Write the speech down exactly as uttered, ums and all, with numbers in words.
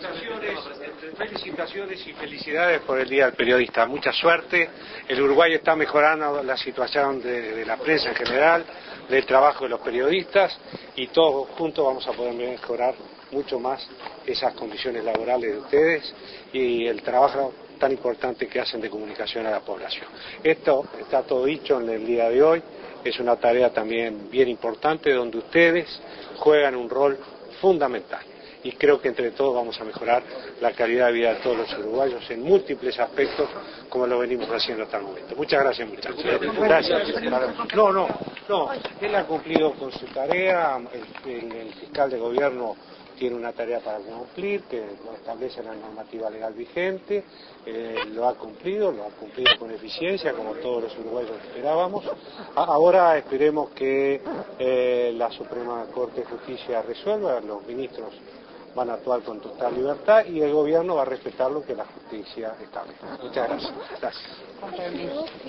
Felicitaciones, felicitaciones y felicidades por el Día del Periodista. Mucha suerte. El Uruguay está mejorando la situación de, de la prensa en general, del trabajo de los periodistas, y todos juntos vamos a poder mejorar mucho más esas condiciones laborales de ustedes y el trabajo tan importante que hacen de comunicación a la población. Esto está todo dicho en el día de hoy. Es una tarea también bien importante donde ustedes juegan un rol fundamental. Y creo que entre todos vamos a mejorar la calidad de vida de todos los uruguayos en múltiples aspectos, como lo venimos haciendo hasta el momento. Muchas gracias, muchachos. Gracias. No, no, no. Él ha cumplido con su tarea. El, el, el fiscal de gobierno tiene una tarea para cumplir, que lo establece la normativa legal vigente, eh, lo ha cumplido, lo ha cumplido con eficiencia, como todos los uruguayos esperábamos. A ahora esperemos que eh, la Suprema Corte de Justicia resuelva, los ministros van a actuar con total libertad y el gobierno va a respetar lo que la justicia establece. Muchas gracias. Gracias.